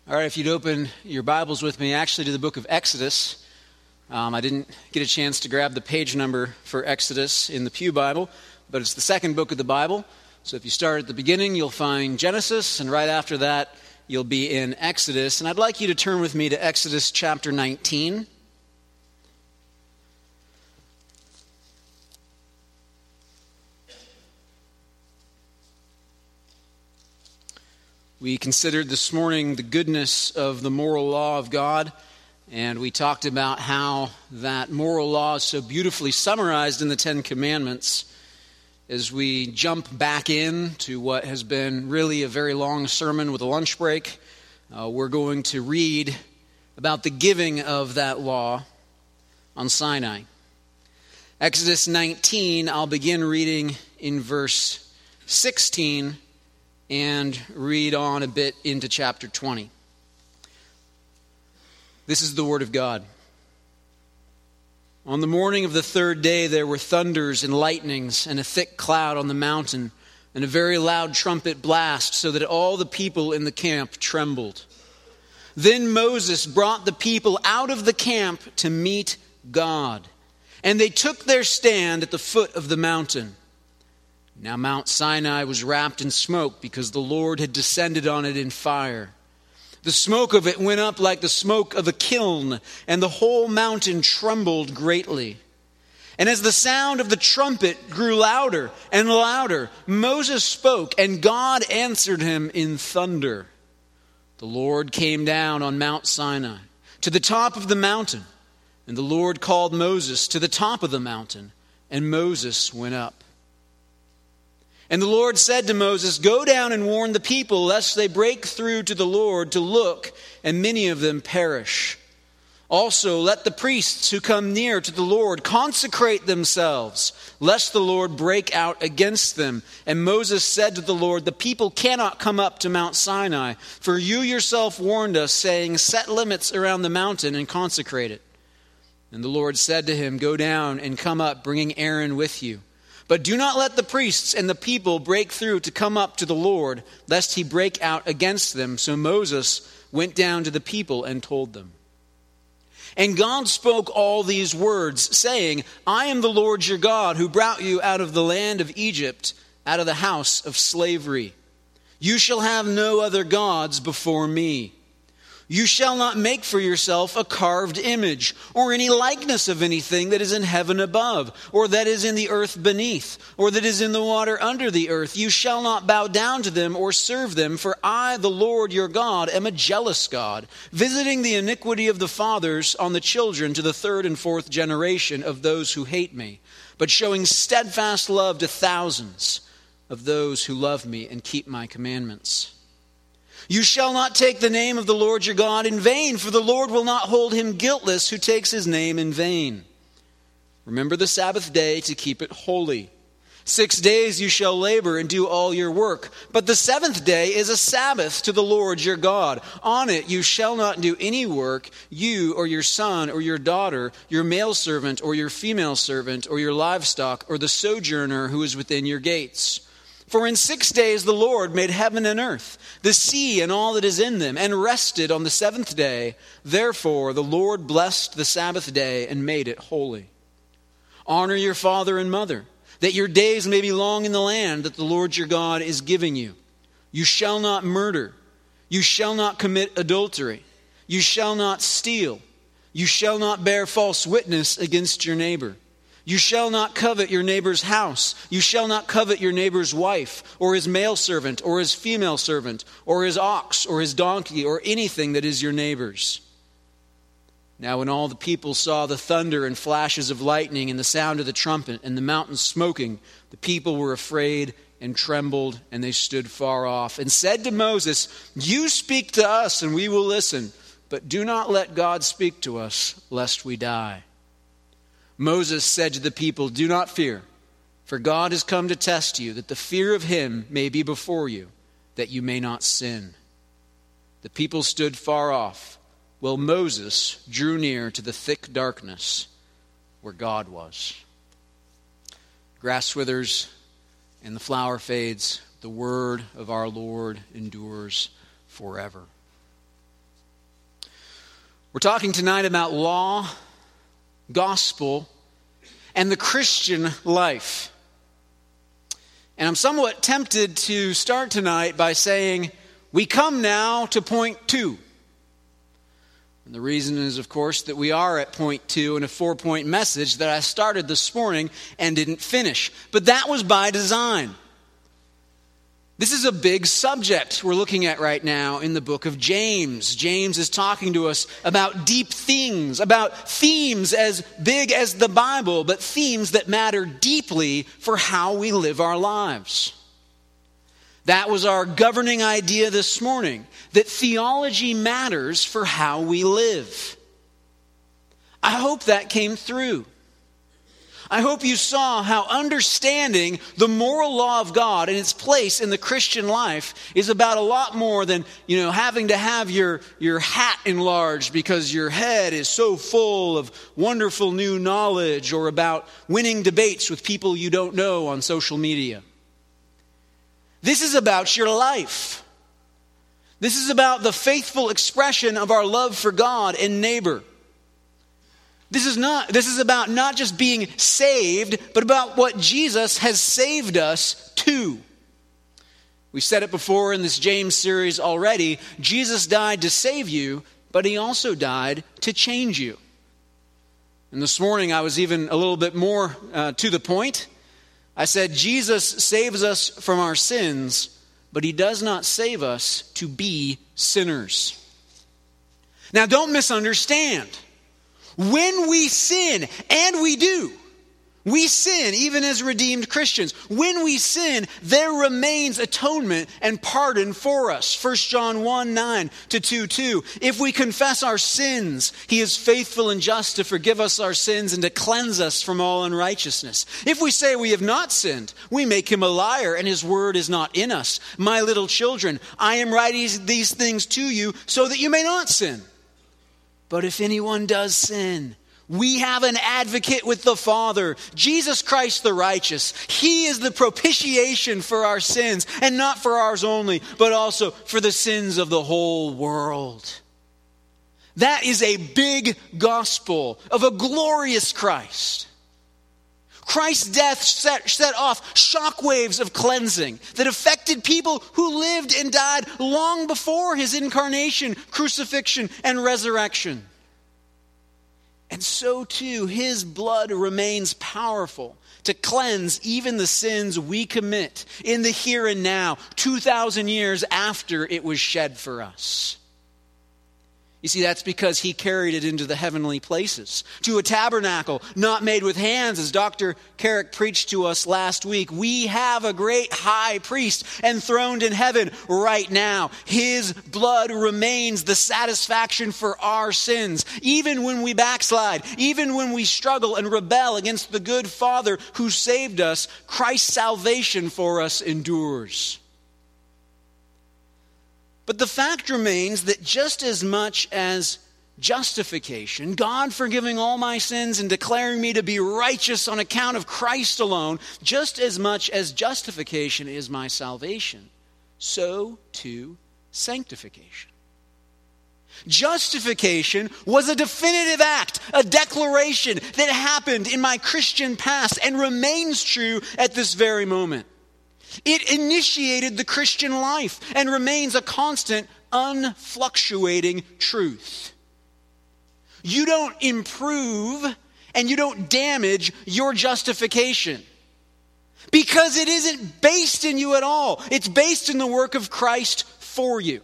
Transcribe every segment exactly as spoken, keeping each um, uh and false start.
All right, if you'd open your Bibles with me, actually to the book of Exodus. Um, I didn't get a chance to grab the page number for Exodus in the Pew Bible, but it's the second book of the Bible. So if you start at the beginning, you'll find Genesis, and right after that, you'll be in Exodus. And I'd like you to turn with me to Exodus chapter nineteen. We considered this morning the goodness of the moral law of God, and we talked about how that moral law is so beautifully summarized in the Ten Commandments. As we jump back in to what has been really a very long sermon with a lunch break, uh, we're going to read about the giving of that law on Sinai. Exodus nineteen, I'll begin reading in verse sixteen and read on a bit into chapter twenty. This is the word of God. On the morning of the third day there were thunders and lightnings and a thick cloud on the mountain and a very loud trumpet blast, so that all the people in the camp trembled. Then Moses brought the people out of the camp to meet God, and they took their stand at the foot of the mountain. Now Mount Sinai was wrapped in smoke because the Lord had descended on it in fire. The smoke of it went up like the smoke of a kiln, and the whole mountain trembled greatly. And as the sound of the trumpet grew louder and louder, Moses spoke, and God answered him in thunder. The Lord came down on Mount Sinai to the top of the mountain, and the Lord called Moses to the top of the mountain, and Moses went up. And the Lord said to Moses, "Go down and warn the people, lest they break through to the Lord to look, and many of them perish. Also, let the priests who come near to the Lord consecrate themselves, lest the Lord break out against them." And Moses said to the Lord, "The people cannot come up to Mount Sinai, for you yourself warned us, saying, 'Set limits around the mountain and consecrate it.' And the Lord said to him, 'Go down and come up, bringing Aaron with you. But do not let the priests and the people break through to come up to the Lord, lest he break out against them.' So Moses went down to the people and told them. And God spoke all these words, saying, 'I am the Lord your God, who brought you out of the land of Egypt, out of the house of slavery. You shall have no other gods before me. You shall not make for yourself a carved image, or any likeness of anything that is in heaven above, or that is in the earth beneath, or that is in the water under the earth. You shall not bow down to them or serve them, for I, the Lord your God, am a jealous God, visiting the iniquity of the fathers on the children to the third and fourth generation of those who hate me, but showing steadfast love to thousands of those who love me and keep my commandments. You shall not take the name of the Lord your God in vain, for the Lord will not hold him guiltless who takes his name in vain. Remember the Sabbath day to keep it holy. Six days you shall labor and do all your work, but the seventh day is a Sabbath to the Lord your God. On it you shall not do any work, you or your son or your daughter, your male servant or your female servant, or your livestock, or the sojourner who is within your gates. For in six days the Lord made heaven and earth, the sea and all that is in them, and rested on the seventh day. Therefore the Lord blessed the Sabbath day and made it holy. Honor your father and mother, that your days may be long in the land that the Lord your God is giving you. You shall not murder. You shall not commit adultery. You shall not steal. You shall not bear false witness against your neighbor. You shall not covet your neighbor's house. You shall not covet your neighbor's wife, or his male servant, or his female servant, or his ox, or his donkey, or anything that is your neighbor's." Now when all the people saw the thunder and flashes of lightning and the sound of the trumpet and the mountain smoking, the people were afraid and trembled, and they stood far off and said to Moses, "You speak to us and we will listen, but do not let God speak to us, lest we die." Moses said to the people, "Do not fear, for God has come to test you, that the fear of him may be before you, that you may not sin." The people stood far off, while Moses drew near to the thick darkness where God was. Grass withers and the flower fades, the word of our Lord endures forever. We're talking tonight about law, gospel, and the Christian life. And I'm somewhat tempted to start tonight by saying, we come now to point two. And the reason is, of course, that we are at point two in a four-point message that I started this morning and didn't finish. But that was by design. This is a big subject we're looking at right now in the book of James. James is talking to us about deep things, about themes as big as the Bible, but themes that matter deeply for how we live our lives. That was our governing idea this morning, that theology matters for how we live. I hope that came through. I hope you saw how understanding the moral law of God and its place in the Christian life is about a lot more than, you know, having to have your, your hat enlarged because your head is so full of wonderful new knowledge, or about winning debates with people you don't know on social media. This is about your life. This is about the faithful expression of our love for God and neighbor. This is not, this is about not just being saved, but about what Jesus has saved us to. We've said it before in this James series already. Jesus died to save you, but he also died to change you. And this morning I was even a little bit more uh, to the point. I said Jesus saves us from our sins, but he does not save us to be sinners. Now don't misunderstand. When we sin, and we do, we sin even as redeemed Christians. When we sin, there remains atonement and pardon for us. First John one, nine to two, two. If we confess our sins, he is faithful and just to forgive us our sins and to cleanse us from all unrighteousness. If we say we have not sinned, we make him a liar and his word is not in us. My little children, I am writing these things to you so that you may not sin. But if anyone does sin, we have an advocate with the Father, Jesus Christ the righteous. He is the propitiation for our sins, and not for ours only, but also for the sins of the whole world. That is a big gospel of a glorious Christ. Christ's death set, set off shockwaves of cleansing that affected people who lived and died long before his incarnation, crucifixion, and resurrection. And so too, his blood remains powerful to cleanse even the sins we commit in the here and now, two thousand years after it was shed for us. You see, that's because he carried it into the heavenly places, to a tabernacle not made with hands, as Doctor Carrick preached to us last week. We have a great high priest enthroned in heaven right now. His blood remains the satisfaction for our sins, even when we backslide, even when we struggle and rebel against the good Father who saved us. Christ's salvation for us endures. But the fact remains that just as much as justification, God forgiving all my sins and declaring me to be righteous on account of Christ alone, just as much as justification is my salvation, so too sanctification. Justification was a definitive act, a declaration that happened in my Christian past and remains true at this very moment. It initiated the Christian life and remains a constant, unfluctuating truth. You don't improve and you don't damage your justification because it isn't based in you at all. It's based in the work of Christ for you.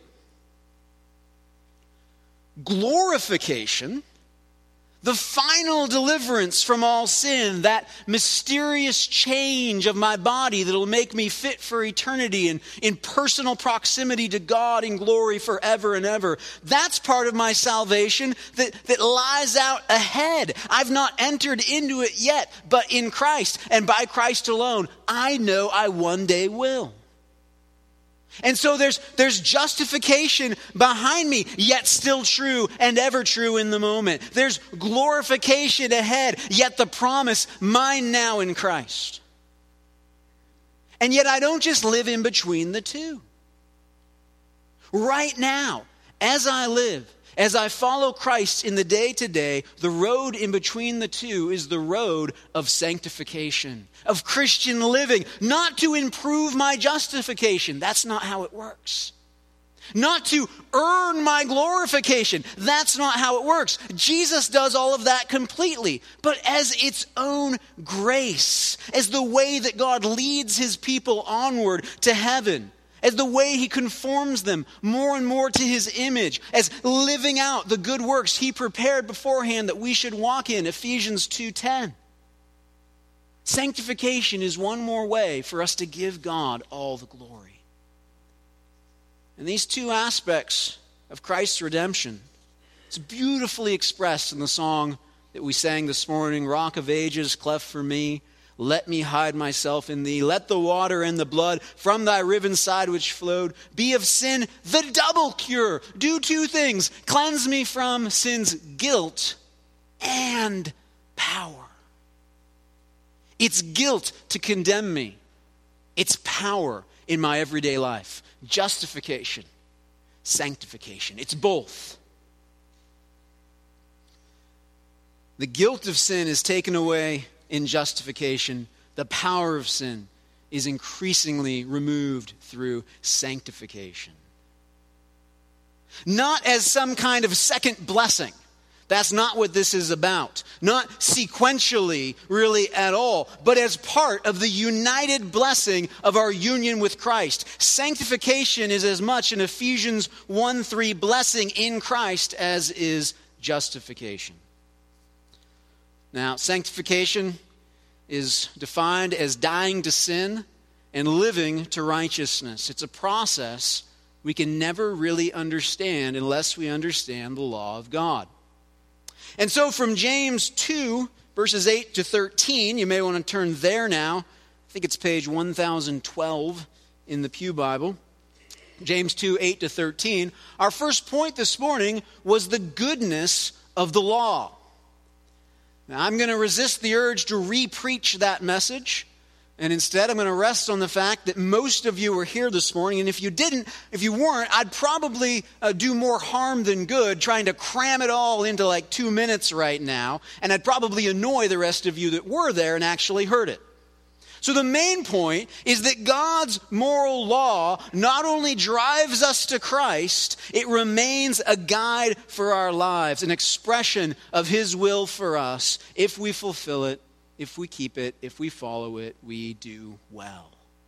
Glorification, the final deliverance from all sin, that mysterious change of my body that will make me fit for eternity and in personal proximity to God in glory forever and ever. That's part of my salvation that, that lies out ahead. I've not entered into it yet, but in Christ and by Christ alone, I know I one day will. And so there's, there's justification behind me, yet still true and ever true in the moment. There's glorification ahead, yet the promise mine now in Christ. And yet I don't just live in between the two. Right now, as I live, as I follow Christ in the day-to-day, the road in between the two is the road of sanctification, of Christian living, not to improve my justification. That's not how it works. Not to earn my glorification. That's not how it works. Jesus does all of that completely, but as its own grace, as the way that God leads his people onward to heaven, as the way he conforms them more and more to his image, as living out the good works he prepared beforehand that we should walk in, Ephesians two ten. Sanctification is one more way for us to give God all the glory. And these two aspects of Christ's redemption, it's beautifully expressed in the song that we sang this morning, Rock of Ages, cleft for me. Let me hide myself in thee. Let the water and the blood from thy riven side which flowed be of sin the double cure. Do two things. Cleanse me from sin's guilt and power. It's guilt to condemn me. It's power in my everyday life. Justification, sanctification. It's both. The guilt of sin is taken away in justification. The power of sin is increasingly removed through sanctification. Not as some kind of second blessing. That's not what this is about. Not sequentially, really, at all, but as part of the united blessing of our union with Christ. Sanctification is as much an Ephesians one three blessing in Christ as is justification. Now, sanctification is defined as dying to sin and living to righteousness. It's a process we can never really understand unless we understand the law of God. And so from James two, verses eight to thirteen, you may want to turn there now. I think it's page one thousand twelve in the Pew Bible. James two, eight to thirteen. Our first point this morning was the goodness of the law. Now, I'm going to resist the urge to re-preach that message. And instead, I'm going to rest on the fact that most of you were here this morning. And if you didn't, if you weren't, I'd probably uh, do more harm than good trying to cram it all into like two minutes right now. And I'd probably annoy the rest of you that were there and actually heard it. So the main point is that God's moral law not only drives us to Christ, it remains a guide for our lives, an expression of his will for us. If we fulfill it, if we keep it, if we follow it, we do well.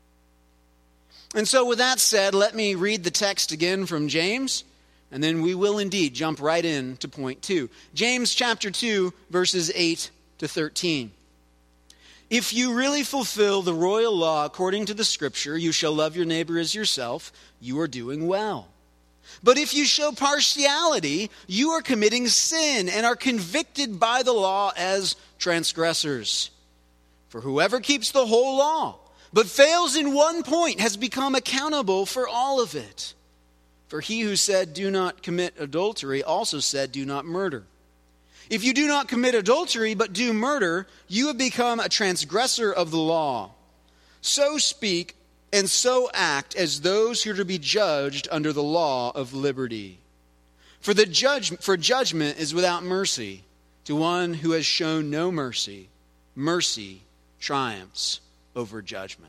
And so with that said, let me read the text again from James, and then we will indeed jump right in to point two. James chapter two, verses eight to thirteen. If you really fulfill the royal law according to the scripture, you shall love your neighbor as yourself, you are doing well. But if you show partiality, you are committing sin and are convicted by the law as transgressors. For whoever keeps the whole law, but fails in one point, has become accountable for all of it. For he who said, do not commit adultery, also said, do not murder. If you do not commit adultery, but do murder, you have become a transgressor of the law. So speak and so act as those who are to be judged under the law of liberty. For the judge, for judgment is without mercy to one who has shown no mercy. Mercy triumphs over judgment.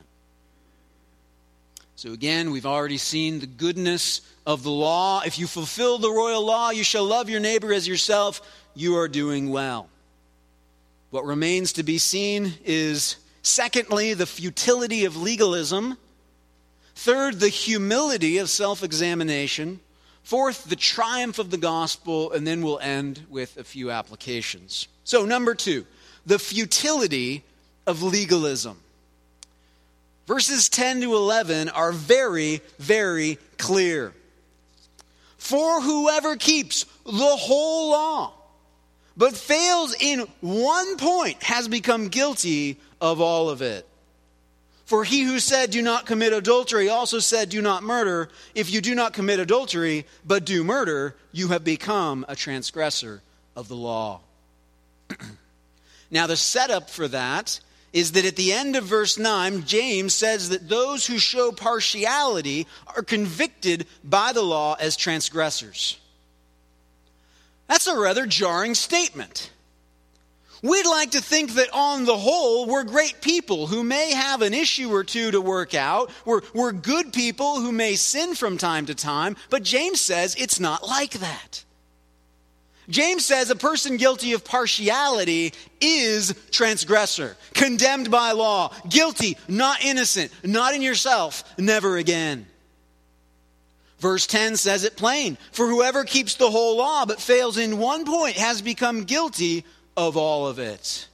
So again, we've already seen the goodness of the law. If you fulfill the royal law, you shall love your neighbor as yourself. You are doing well. What remains to be seen is, secondly, the futility of legalism. Third, the humility of self-examination. Fourth, the triumph of the gospel. And then we'll end with a few applications. So, number two, the futility of legalism. Verses ten to eleven are very, very clear. For whoever keeps the whole law, but fails in one point, has become guilty of all of it. For he who said, do not commit adultery, also said, do not murder. If you do not commit adultery, but do murder, you have become a transgressor of the law. Now, the setup for that is that at the end of verse nine, James says that those who show partiality are convicted by the law as transgressors. That's a rather jarring statement. We'd like to think that on the whole, we're great people who may have an issue or two to work out. We're, we're good people who may sin from time to time, but James says it's not like that. James says a person guilty of partiality is transgressor, condemned by law, guilty, not innocent, not in yourself, never again. Verse ten says it plain, for whoever keeps the whole law but fails in one point has become guilty of all of it.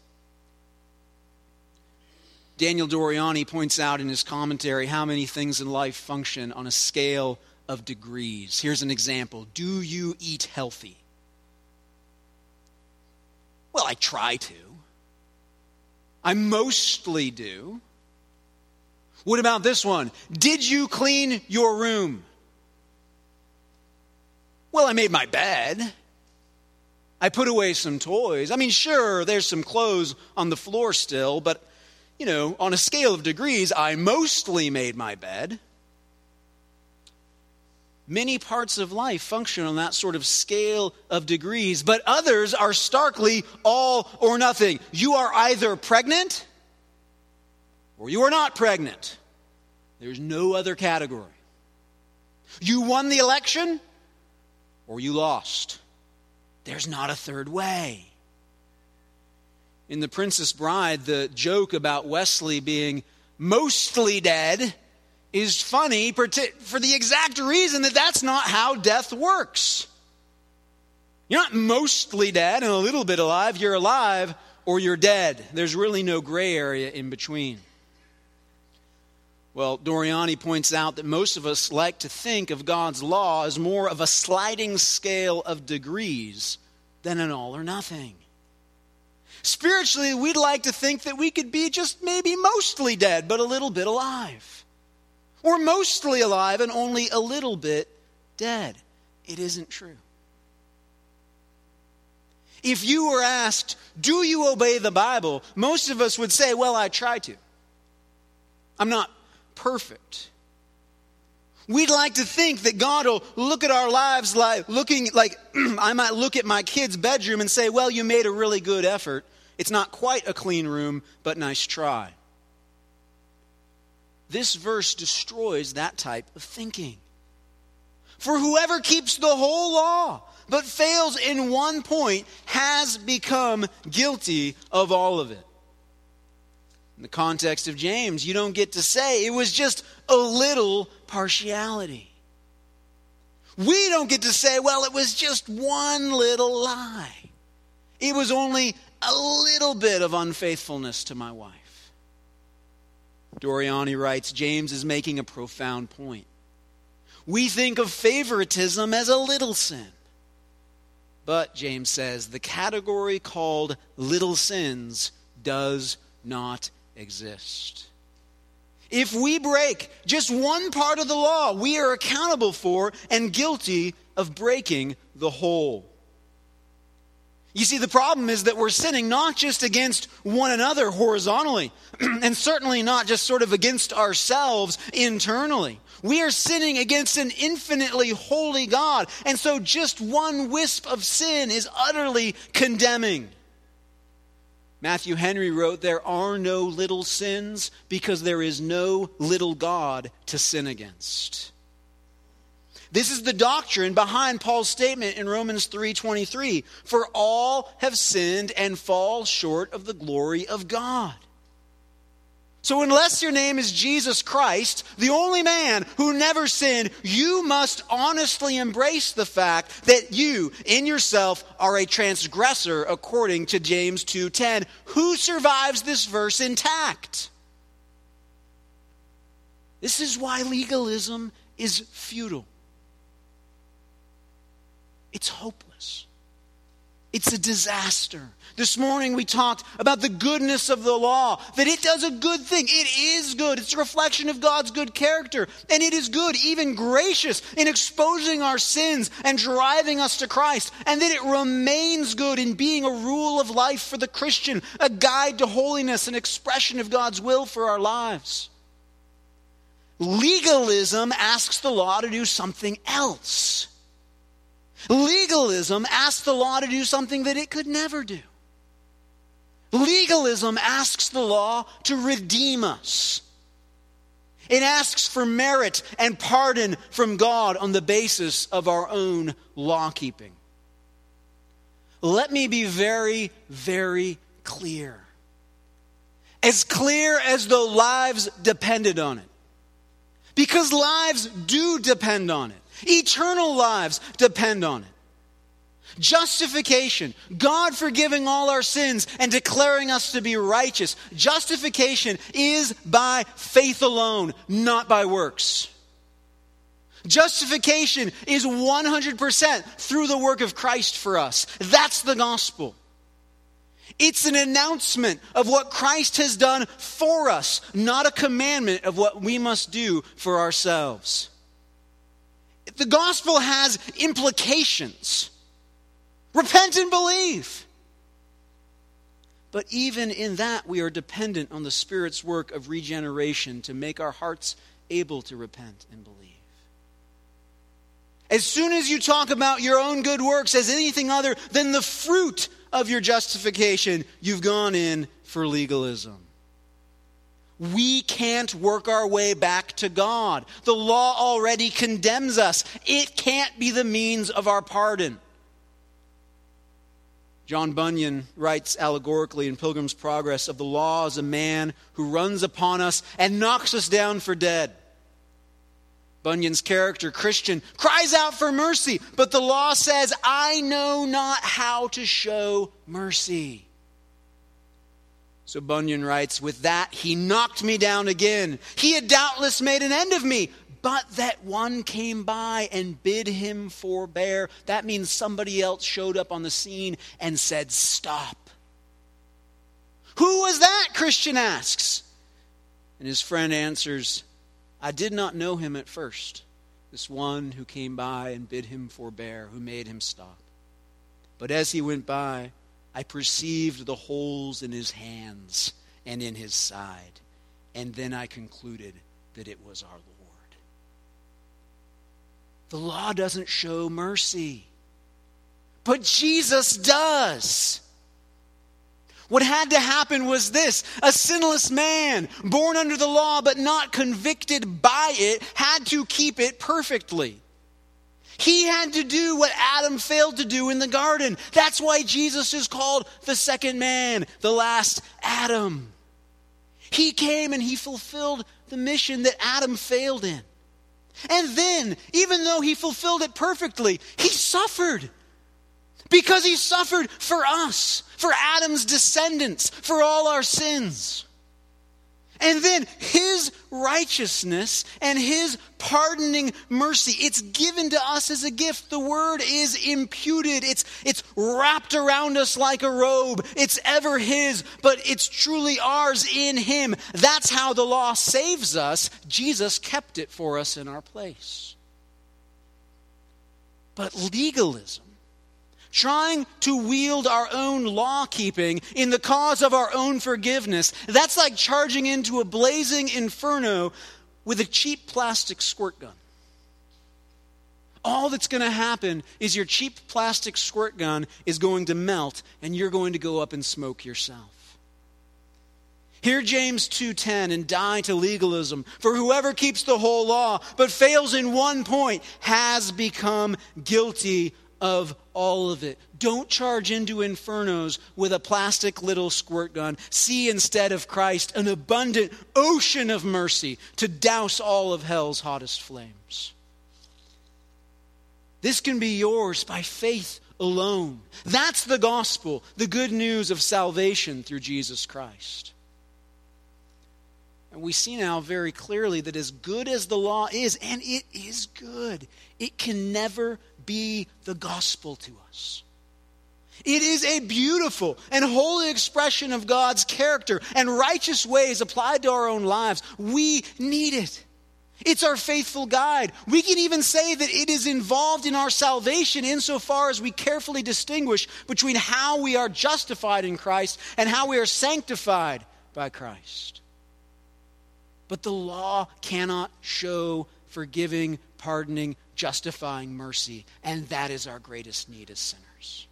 Daniel Doriani points out in his commentary how many things in life function on a scale of degrees. Here's an example. Do you eat healthy? Well, I try to. I mostly do. What about this one? Did you clean your room? Well, I made my bed. I put away some toys. I mean, sure, there's some clothes on the floor still, but, you know, on a scale of degrees, I mostly made my bed. Many parts of life function on that sort of scale of degrees, but others are starkly all or nothing. You are either pregnant or you are not pregnant. There's no other category. You won the election or you lost. There's not a third way. In The Princess Bride, the joke about Wesley being mostly dead is funny for the exact reason that that's not how death works. You're not mostly dead and a little bit alive. You're alive or you're dead. There's really no gray area in between. Well, Doriani points out that most of us like to think of God's law as more of a sliding scale of degrees than an all or nothing. Spiritually, we'd like to think that we could be just maybe mostly dead, but a little bit alive. Or mostly alive and only a little bit dead. It isn't true. If you were asked, do you obey the Bible? Most of us would say, well, I try to. I'm not perfect. We'd like to think that God will look at our lives like looking like I might look at my kid's bedroom and say, well, you made a really good effort. It's not quite a clean room, but nice try. This verse destroys that type of thinking. For whoever keeps the whole law but fails in one point has become guilty of all of it. In the context of James, you don't get to say it was just a little partiality. We don't get to say, well, it was just one little lie. It was only a little bit of unfaithfulness to my wife. Doriani writes, James is making a profound point. We think of favoritism as a little sin. But, James says, the category called little sins does not exist. If we break just one part of the law, we are accountable for and guilty of breaking the whole. You see, the problem is that we're sinning not just against one another horizontally, and certainly not just sort of against ourselves internally. We are sinning against an infinitely holy God, and so just one wisp of sin is utterly condemning. Matthew Henry wrote, there are no little sins because there is no little God to sin against. This is the doctrine behind Paul's statement in Romans three twenty-three. For all have sinned and fall short of the glory of God. So unless your name is Jesus Christ, the only man who never sinned, you must honestly embrace the fact that you, in yourself, are a transgressor according to James two ten. Who survives this verse intact? This is why legalism is futile. It's hopeless. It's a disaster. This morning we talked about the goodness of the law, that it does a good thing. It is good. It's a reflection of God's good character. And it is good, even gracious, in exposing our sins and driving us to Christ. And that it remains good in being a rule of life for the Christian, a guide to holiness, an expression of God's will for our lives. Legalism asks the law to do something else. Legalism asks the law to do something that it could never do. Legalism asks the law to redeem us. It asks for merit and pardon from God on the basis of our own law keeping. Let me be very, very clear. As clear as though lives depended on it. Because lives do depend on it. Eternal lives depend on it. Justification, God forgiving all our sins and declaring us to be righteous. Justification is by faith alone, not by works. Justification is one hundred percent through the work of Christ for us. That's the gospel. It's an announcement of what Christ has done for us, not a commandment of what we must do for ourselves. The gospel has implications. Repent and believe. But even in that, we are dependent on the Spirit's work of regeneration to make our hearts able to repent and believe. As soon as you talk about your own good works as anything other than the fruit of your justification, you've gone in for legalism. We can't work our way back to God. The law already condemns us. It can't be the means of our pardon. John Bunyan writes allegorically in Pilgrim's Progress of the law as a man who runs upon us and knocks us down for dead. Bunyan's character, Christian, cries out for mercy, but the law says, I know not how to show mercy. So Bunyan writes, with that he knocked me down again. He had doubtless made an end of me, but that one came by and bid him forbear. That means somebody else showed up on the scene and said, stop. Who was that? Christian asks. And his friend answers, I did not know him at first. This one who came by and bid him forbear, who made him stop. But as he went by, I perceived the holes in his hands and in his side. And then I concluded that it was our Lord. The law doesn't show mercy, but Jesus does. What had to happen was this: a sinless man, born under the law but not convicted by it, had to keep it perfectly. He had to do what Adam failed to do in the garden. That's why Jesus is called the second man, the last Adam. He came and he fulfilled the mission that Adam failed in. And then, even though he fulfilled it perfectly, he suffered. Because he suffered for us, for Adam's descendants, for all our sins. And then his righteousness and his pardoning mercy, it's given to us as a gift. The word is imputed. It's, it's wrapped around us like a robe. It's ever his, but it's truly ours in him. That's how the law saves us. Jesus kept it for us in our place. But legalism, trying to wield our own law-keeping in the cause of our own forgiveness, that's like charging into a blazing inferno with a cheap plastic squirt gun. All that's going to happen is your cheap plastic squirt gun is going to melt and you're going to go up in smoke yourself. Hear James two ten and die to legalism. For whoever keeps the whole law but fails in one point has become guilty of all of it. Don't charge into infernos with a plastic little squirt gun. See instead of Christ an abundant ocean of mercy to douse all of hell's hottest flames. This can be yours by faith alone. That's the gospel, the good news of salvation through Jesus Christ. And we see now very clearly that as good as the law is, and it is good, it can never be the gospel to us. It is a beautiful and holy expression of God's character and righteous ways applied to our own lives. We need it. It's our faithful guide. We can even say that it is involved in our salvation insofar as we carefully distinguish between how we are justified in Christ and how we are sanctified by Christ. But the law cannot show forgiving, pardoning, justifying mercy, and that is our greatest need as sinners.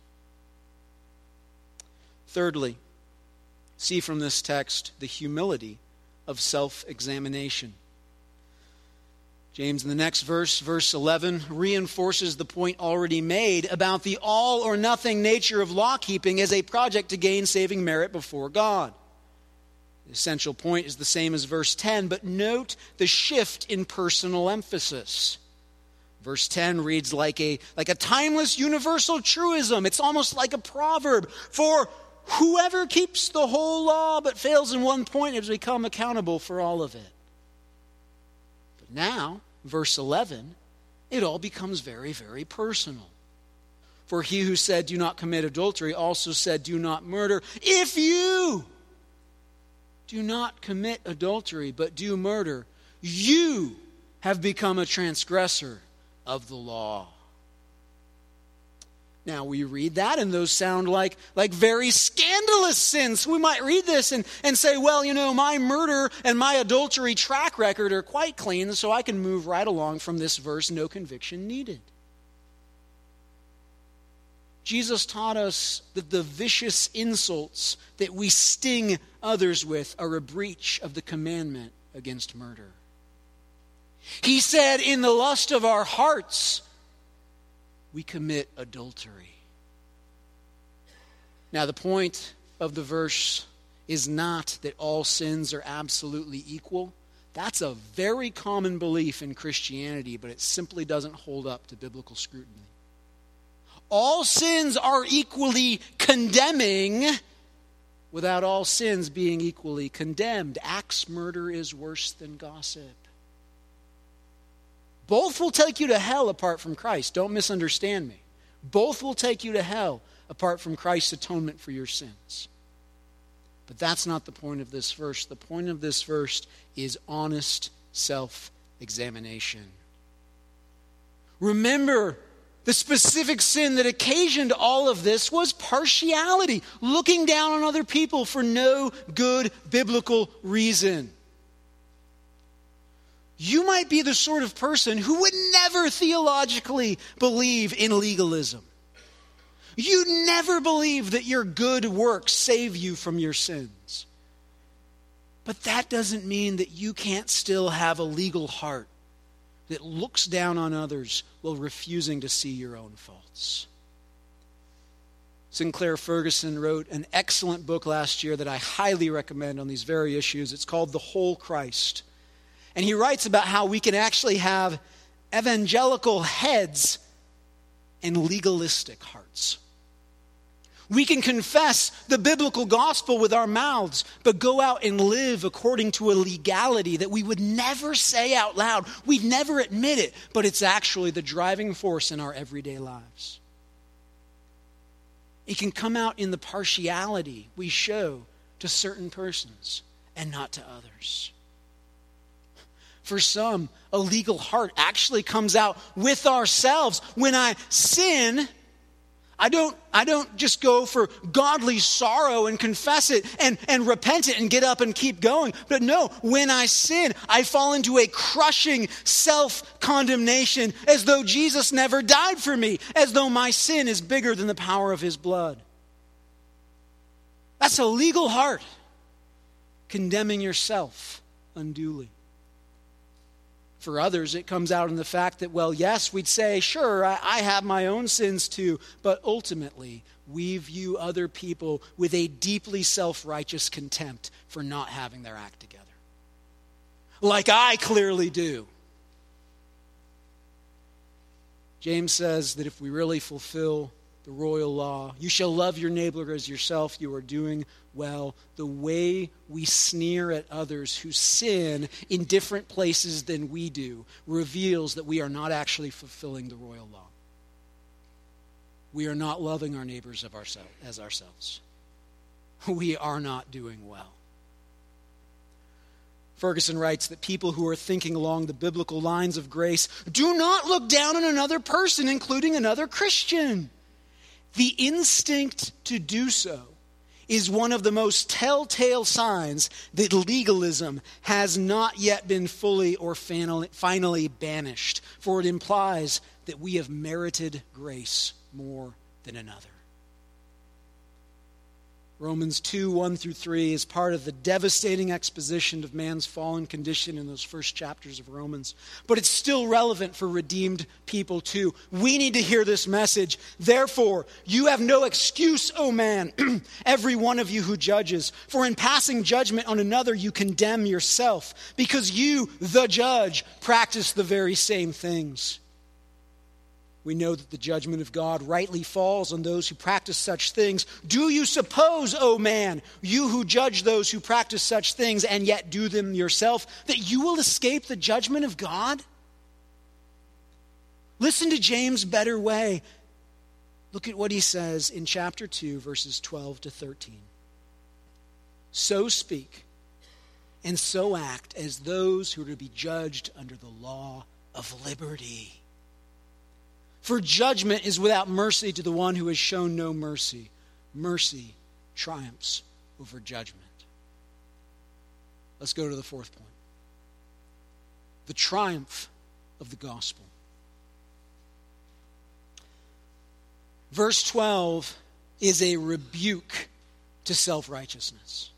Thirdly, see from this text the humility of self-examination. James in the next verse, verse eleven, reinforces the point already made about the all or nothing nature of law-keeping as a project to gain saving merit before God. The essential point is the same as verse ten, but note the shift in personal emphasis. Verse ten reads like a, like a timeless universal truism. It's almost like a proverb. For whoever keeps the whole law but fails in one point has become accountable for all of it. But now, verse eleven, it all becomes very, very personal. For he who said, do not commit adultery, also said, do not murder. If you do not commit adultery, but do murder, you have become a transgressor of the law. Now we read that and those sound like, like very scandalous sins. We might read this and, and say, well, you know, my murder and my adultery track record are quite clean, so I can move right along from this verse, no conviction needed. Jesus taught us that the vicious insults that we sting others with are a breach of the commandment against murder. He said, in the lust of our hearts, we commit adultery. Now, the point of the verse is not that all sins are absolutely equal. That's a very common belief in Christianity, but it simply doesn't hold up to biblical scrutiny. All sins are equally condemning without all sins being equally condemned. Axe murder is worse than gossip. Both will take you to hell apart from Christ. Don't misunderstand me. Both will take you to hell apart from Christ's atonement for your sins. But that's not the point of this verse. The point of this verse is honest self-examination. Remember, the specific sin that occasioned all of this was partiality, looking down on other people for no good biblical reason. You might be the sort of person who would never theologically believe in legalism. You'd never believe that your good works save you from your sins. But that doesn't mean that you can't still have a legal heart that looks down on others while refusing to see your own faults. Sinclair Ferguson wrote an excellent book last year that I highly recommend on these very issues. It's called The Whole Christ. And he writes about how we can actually have evangelical heads and legalistic hearts. We can confess the biblical gospel with our mouths, but go out and live according to a legality that we would never say out loud. We'd never admit it, but it's actually the driving force in our everyday lives. It can come out in the partiality we show to certain persons and not to others. For some, a legal heart actually comes out with ourselves. When I sin, I don't, I don't just go for godly sorrow and confess it and, and repent it and get up and keep going. But no, when I sin, I fall into a crushing self-condemnation as though Jesus never died for me, as though my sin is bigger than the power of his blood. That's a legal heart, condemning yourself unduly. For others, it comes out in the fact that, well, yes, we'd say, sure, I, I have my own sins too, but ultimately, we view other people with a deeply self-righteous contempt for not having their act together. Like I clearly do. James says that if we really fulfill the royal law, you shall love your neighbor as yourself, you are doing well. The way we sneer at others who sin in different places than we do reveals that we are not actually fulfilling the royal law. we are not loving our neighbors of ourselves as ourselves. We are not doing well. Ferguson writes that people who are thinking along the biblical lines of grace do not look down on another person, including another Christian. The instinct to do so is one of the most telltale signs that legalism has not yet been fully or finally banished, for it implies that we have merited grace more than another. Romans two, one through three is part of the devastating exposition of man's fallen condition in those first chapters of Romans. But it's still relevant for redeemed people too. We need to hear this message. Therefore, you have no excuse, O man, every one of you who judges. For in passing judgment on another, you condemn yourself, because you, the judge, practice the very same things. We know that the judgment of God rightly falls on those who practice such things. Do you suppose, O man, you who judge those who practice such things and yet do them yourself, that you will escape the judgment of God? Listen to James' better way. Look at what he says in chapter two, verses twelve to thirteen. So speak and so act as those who are to be judged under the law of liberty. For judgment is without mercy to the one who has shown no mercy. Mercy triumphs over judgment. Let's go to the fourth point. The triumph of the gospel. Verse twelve is a rebuke to self-righteousness.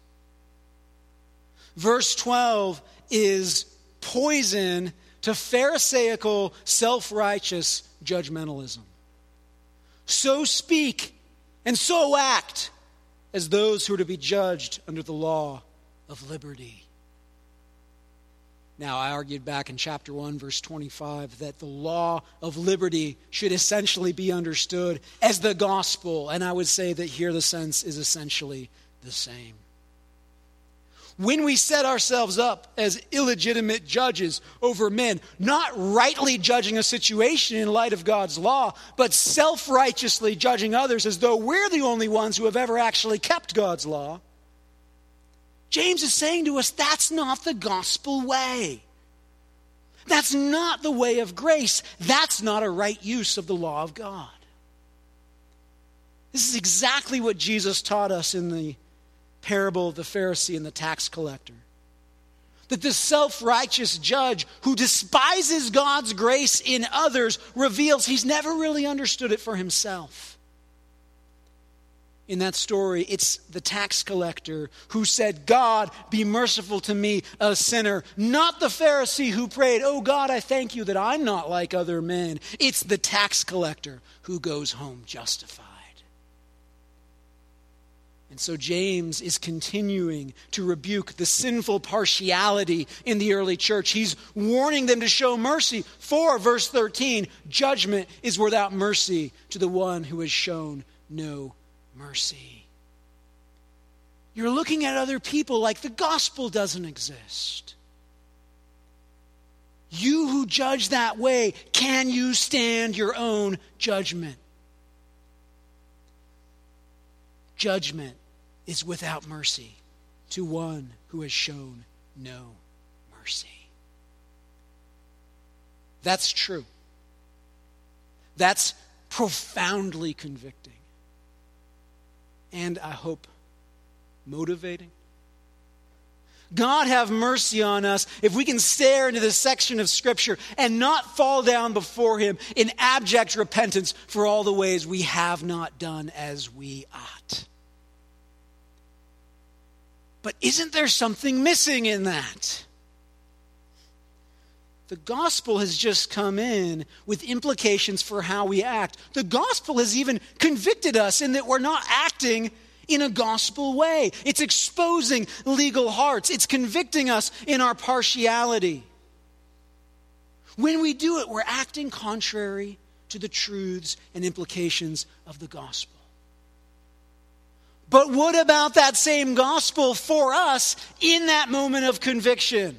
Verse twelve is poison to Pharisaical, self-righteous judgmentalism. So speak and so act as those who are to be judged under the law of liberty. Now, I argued back in chapter one, verse twenty-five, that the law of liberty should essentially be understood as the gospel, and I would say that here the sense is essentially the same. When we set ourselves up as illegitimate judges over men, not rightly judging a situation in light of God's law, but self-righteously judging others as though we're the only ones who have ever actually kept God's law, James is saying to us, that's not the gospel way. That's not the way of grace. That's not a right use of the law of God. This is exactly what Jesus taught us in the parable of the Pharisee and the tax collector. That the self-righteous judge who despises God's grace in others reveals he's never really understood it for himself. In that story, it's the tax collector who said, God, be merciful to me, a sinner. Not the Pharisee who prayed, oh God, I thank you that I'm not like other men. It's the tax collector who goes home justified. And so James is continuing to rebuke the sinful partiality in the early church. He's warning them to show mercy. For, verse thirteen, judgment is without mercy to the one who has shown no mercy. You're looking at other people like the gospel doesn't exist. You who judge that way, can you stand your own judgment? Judgment is without mercy to one who has shown no mercy. That's true. That's profoundly convicting. And I hope motivating. God have mercy on us if we can stare into this section of Scripture and not fall down before Him in abject repentance for all the ways we have not done as we ought. But isn't there something missing in that? The gospel has just come in with implications for how we act. The gospel has even convicted us in that we're not acting in a gospel way. It's exposing legal hearts. It's convicting us in our partiality. When we do it, we're acting contrary to the truths and implications of the gospel. But what about that same gospel for us in that moment of conviction?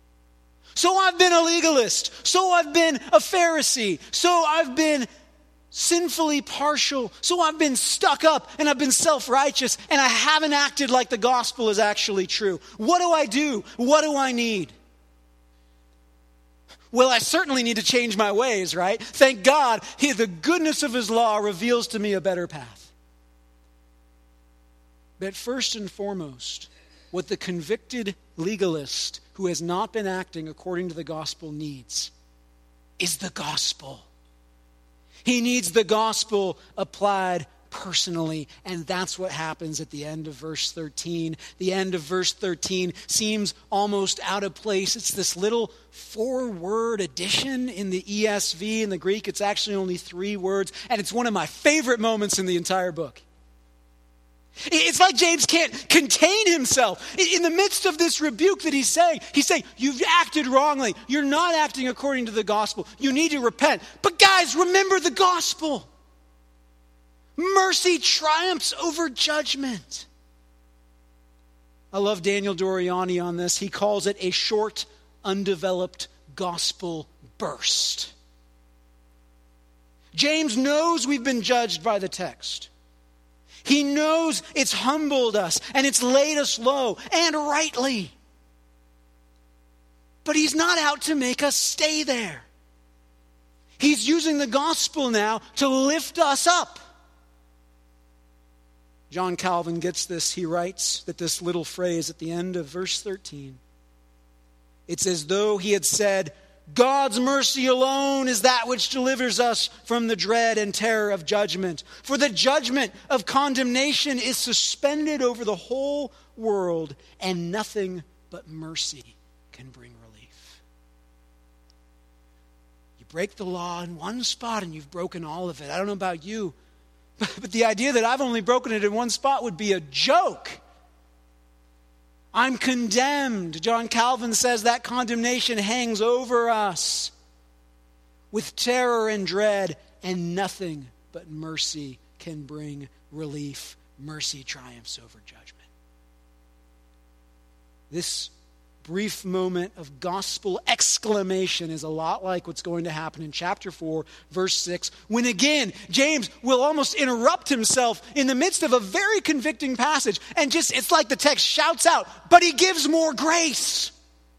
So I've been a legalist. So I've been a Pharisee. So I've been sinfully partial. So I've been stuck up and I've been self-righteous and I haven't acted like the gospel is actually true. What do I do? What do I need? Well, I certainly need to change my ways, right? Thank God, he, the goodness of his law reveals to me a better path. But first and foremost, what the convicted legalist who has not been acting according to the gospel needs is the gospel. He needs the gospel applied personally, and that's what happens at the end of verse thirteen. The end of verse thirteen seems almost out of place. It's this little four-word addition in the E S V. In the Greek, it's actually only three words, and it's one of my favorite moments in the entire book. It's like James can't contain himself. In the midst of this rebuke that he's saying, he's saying, you've acted wrongly. You're not acting according to the gospel. You need to repent. But guys, remember the gospel. Mercy triumphs over judgment. I love Daniel Doriani on this. He calls it a short, undeveloped gospel burst. James knows we've been judged by the text. He knows it's humbled us and it's laid us low, and rightly. But he's not out to make us stay there. He's using the gospel now to lift us up. John Calvin gets this. He writes that this little phrase at the end of verse thirteen, it's as though he had said, God's mercy alone is that which delivers us from the dread and terror of judgment. For the judgment of condemnation is suspended over the whole world, and nothing but mercy can bring relief. You break the law in one spot and you've broken all of it. I don't know about you, but the idea that I've only broken it in one spot would be a joke. I'm condemned. John Calvin says that condemnation hangs over us with terror and dread, and nothing but mercy can bring relief. Mercy triumphs over judgment. This brief moment of gospel exclamation is a lot like what's going to happen in chapter four, verse six, when again, James will almost interrupt himself in the midst of a very convicting passage, and just, it's like the text shouts out, but he gives more grace.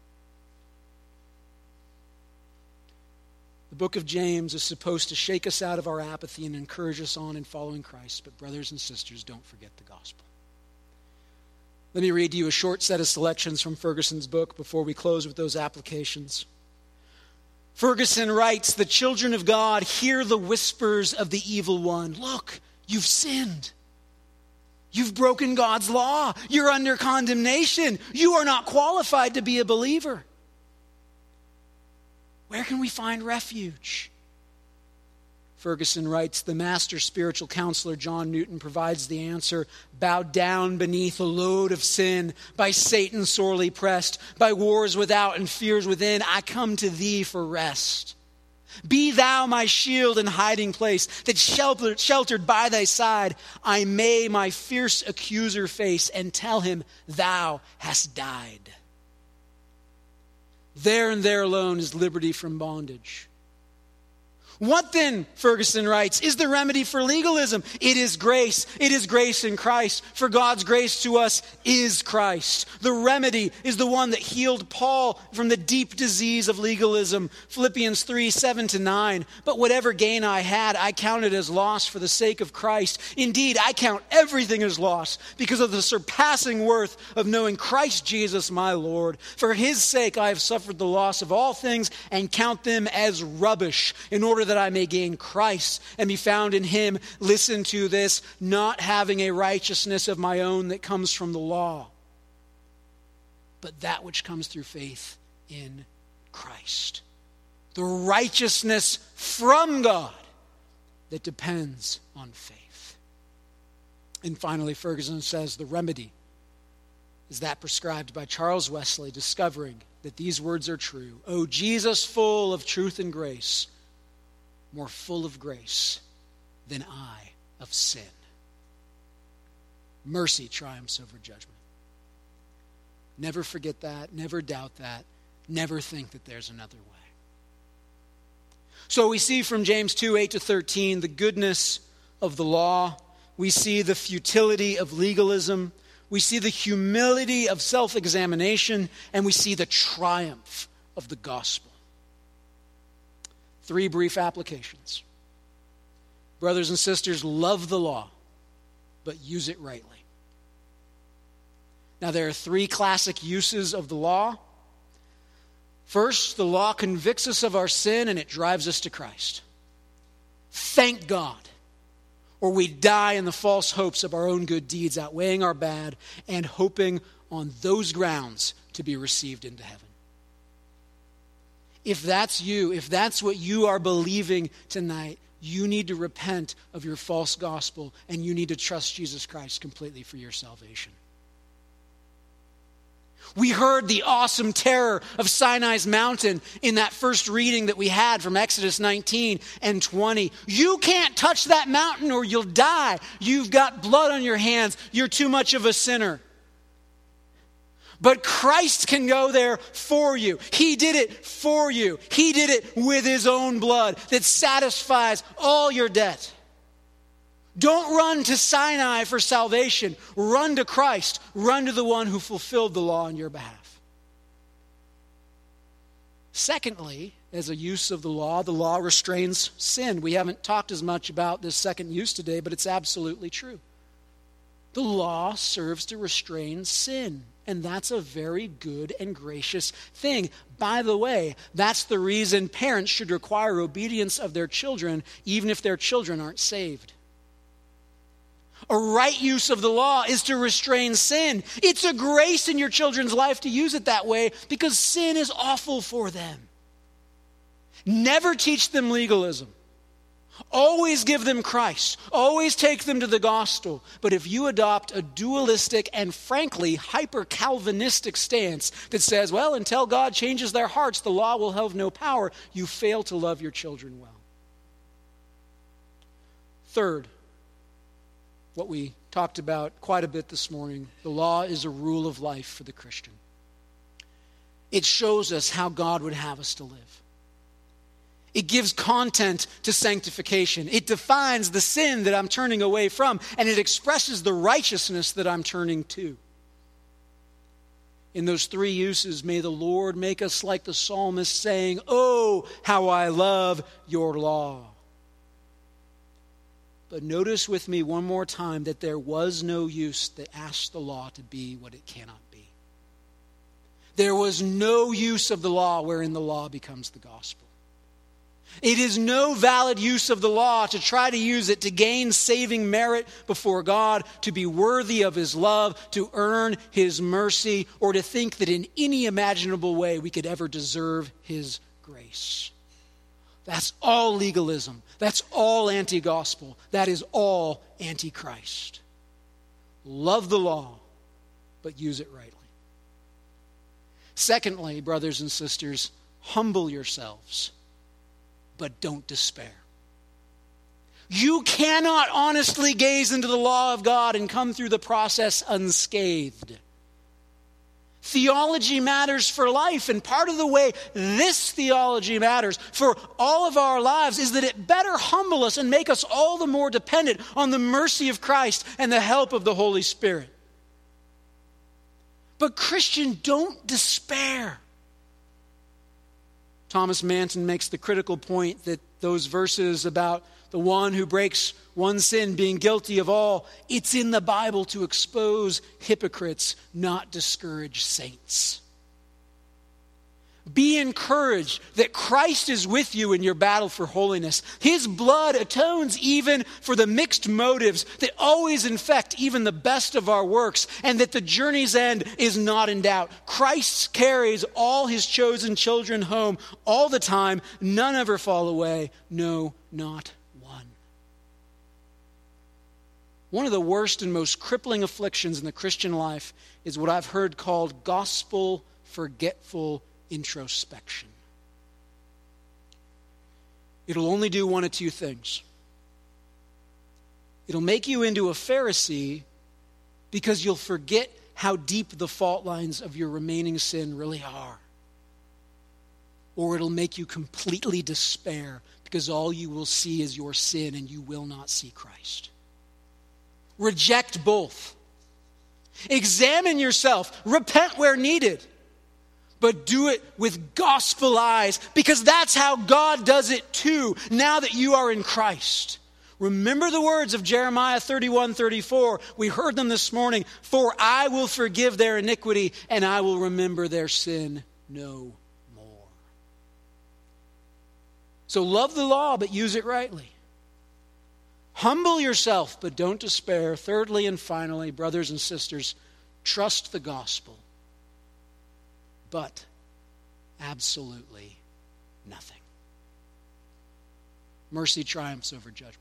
The book of James is supposed to shake us out of our apathy and encourage us on in following Christ, but brothers and sisters, don't forget the gospel. Let me read to you a short set of selections from Ferguson's book before we close with those applications. Ferguson writes, the children of God hear the whispers of the evil one. Look, you've sinned. You've broken God's law. You're under condemnation. You are not qualified to be a believer. Where can we find refuge? Ferguson writes, the master spiritual counselor John Newton provides the answer. Bowed down beneath a load of sin, by Satan sorely pressed, by wars without and fears within, I come to thee for rest. Be thou my shield and hiding place, that sheltered, sheltered by thy side, I may my fierce accuser face and tell him, thou hast died. There and there alone is liberty from bondage. What then, Ferguson writes, is the remedy for legalism? It is grace. It is grace in Christ. For God's grace to us is Christ. The remedy is the one that healed Paul from the deep disease of legalism. Philippians three, seven to nine. But whatever gain I had, I counted as loss for the sake of Christ. Indeed, I count everything as loss because of the surpassing worth of knowing Christ Jesus my Lord. For his sake I have suffered the loss of all things and count them as rubbish, in order that I may gain Christ and be found in him. Listen to this, not having a righteousness of my own that comes from the law, but that which comes through faith in Christ. The righteousness from God that depends on faith. And finally, Ferguson says the remedy is that prescribed by Charles Wesley, discovering that these words are true. O Jesus, full of truth and grace, more full of grace than I of sin. Mercy triumphs over judgment. Never forget that. Never doubt that. Never think that there's another way. So we see from James two, eight to thirteen, the goodness of the law. We see the futility of legalism. We see the humility of self-examination. And we see the triumph of the gospel. Three brief applications. Brothers and sisters, love the law, but use it rightly. Now, there are three classic uses of the law. First, the law convicts us of our sin and it drives us to Christ. Thank God. Or we die in the false hopes of our own good deeds, outweighing our bad, and hoping on those grounds to be received into heaven. If that's you, if that's what you are believing tonight, you need to repent of your false gospel and you need to trust Jesus Christ completely for your salvation. We heard the awesome terror of Sinai's mountain in that first reading that we had from Exodus nineteen and twenty. You can't touch that mountain or you'll die. You've got blood on your hands. You're too much of a sinner. But Christ can go there for you. He did it for you. He did it with his own blood that satisfies all your debt. Don't run to Sinai for salvation. Run to Christ. Run to the one who fulfilled the law on your behalf. Secondly, as a use of the law, the law restrains sin. We haven't talked as much about this second use today, but it's absolutely true. The law serves to restrain sin, and that's a very good and gracious thing. By the way, that's the reason parents should require obedience of their children, even if their children aren't saved. A right use of the law is to restrain sin. It's a grace in your children's life to use it that way because sin is awful for them. Never teach them legalism. Always give them Christ. Always take them to the gospel. But if you adopt a dualistic and frankly hyper-Calvinistic stance that says, well, until God changes their hearts, the law will have no power, you fail to love your children well. Third, what we talked about quite a bit this morning, the law is a rule of life for the Christian. It shows us how God would have us to live. It gives content to sanctification. It defines the sin that I'm turning away from, and it expresses the righteousness that I'm turning to. In those three uses, may the Lord make us like the psalmist saying, "Oh, how I love your law." But notice with me one more time that there was no use that asked the law to be what it cannot be. There was no use of the law wherein the law becomes the gospel. It is no valid use of the law to try to use it to gain saving merit before God, to be worthy of his love, to earn his mercy, or to think that in any imaginable way we could ever deserve his grace. That's all legalism. That's all anti-gospel. That is all anti-Christ. Love the law, but use it rightly. Secondly, brothers and sisters, humble yourselves, but don't despair. You cannot honestly gaze into the law of God and come through the process unscathed. Theology matters for life, and part of the way this theology matters for all of our lives is that it better humble us and make us all the more dependent on the mercy of Christ and the help of the Holy Spirit. But Christian, don't despair. Thomas Manton makes the critical point that those verses about the one who breaks one sin being guilty of all, it's in the Bible to expose hypocrites, not discourage saints. Be encouraged that Christ is with you in your battle for holiness. His blood atones even for the mixed motives that always infect even the best of our works, and that the journey's end is not in doubt. Christ carries all his chosen children home all the time. None ever fall away. No, not one. One of the worst and most crippling afflictions in the Christian life is what I've heard called gospel forgetful introspection. It'll only do one of two things. It'll make you into a Pharisee because you'll forget how deep the fault lines of your remaining sin really are. or it'll make you completely despair because all you will see is your sin and you will not see Christ. Reject both. Examine yourself. Repent where needed. But do it with gospel eyes, because that's how God does it too, now that you are in Christ. Remember the words of Jeremiah thirty-one thirty-four. We heard them this morning. For I will forgive their iniquity, and I will remember their sin no more. So love the law, but use it rightly. Humble yourself, but don't despair. Thirdly and finally, brothers and sisters, trust the gospel. But absolutely nothing. Mercy triumphs over judgment.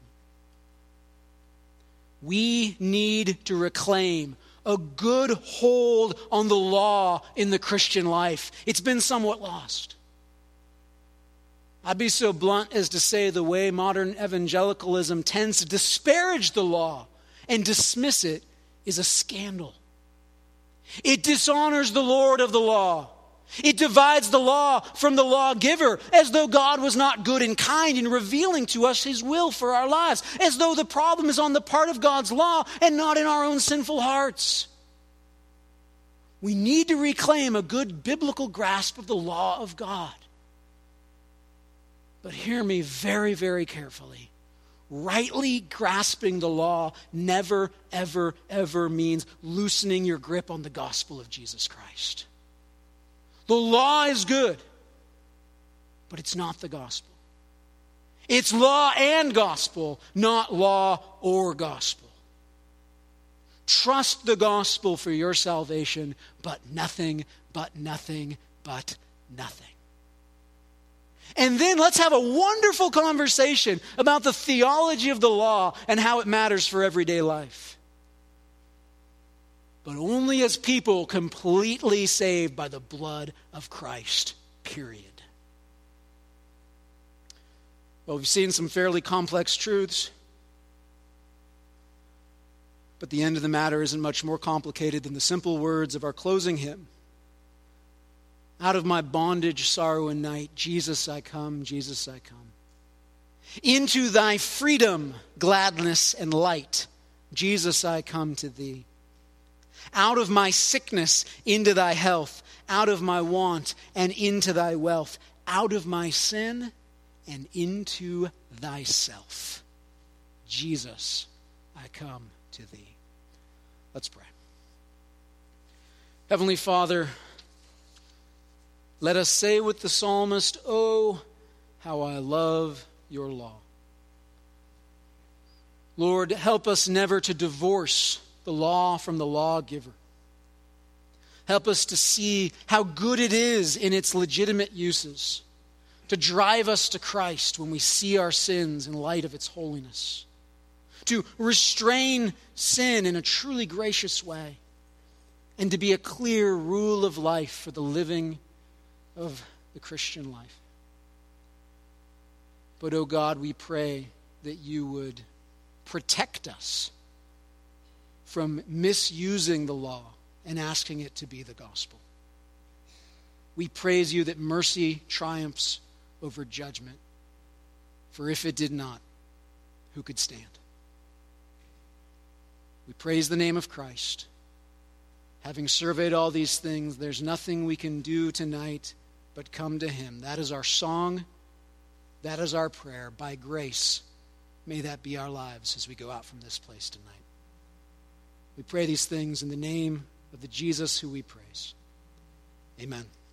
We need to reclaim a good hold on the law in the Christian life. It's been somewhat lost. I'd be so blunt as to say the way modern evangelicalism tends to disparage the law and dismiss it is a scandal. It dishonors the Lord of the law. It divides the law from the lawgiver, as though God was not good and kind in revealing to us his will for our lives, as though the problem is on the part of God's law and not in our own sinful hearts. We need to reclaim a good biblical grasp of the law of God. But hear me very, very carefully. Rightly grasping the law never, ever, ever means loosening your grip on the gospel of Jesus Christ. The law is good, but it's not the gospel. It's law and gospel, not law or gospel. Trust the gospel for your salvation, but nothing, but nothing, but nothing. And then let's have a wonderful conversation about the theology of the law and how it matters for everyday life. But only as people completely saved by the blood of Christ, period. Well, we've seen some fairly complex truths. But the end of the matter isn't much more complicated than the simple words of our closing hymn. Out of my bondage, sorrow, and night, Jesus I come, Jesus I come. Into thy freedom, gladness, and light, Jesus I come to thee. Out of my sickness into thy health, out of my want and into thy wealth, out of my sin and into thyself. Jesus, I come to thee. Let's pray. Heavenly Father, let us say with the psalmist, oh, how I love your law. Lord, help us never to divorce the law from the lawgiver. Help us to see how good it is in its legitimate uses, to drive us to Christ when we see our sins in light of its holiness, to restrain sin in a truly gracious way, and to be a clear rule of life for the living of the Christian life. But, oh God, we pray that you would protect us from misusing the law and asking it to be the gospel. We praise you that mercy triumphs over judgment. For if it did not, who could stand? We praise the name of Christ. Having surveyed all these things, there's nothing we can do tonight but come to him. That is our song. That is our prayer. By grace, may that be our lives as we go out from this place tonight. We pray these things in the name of the Jesus who we praise. Amen.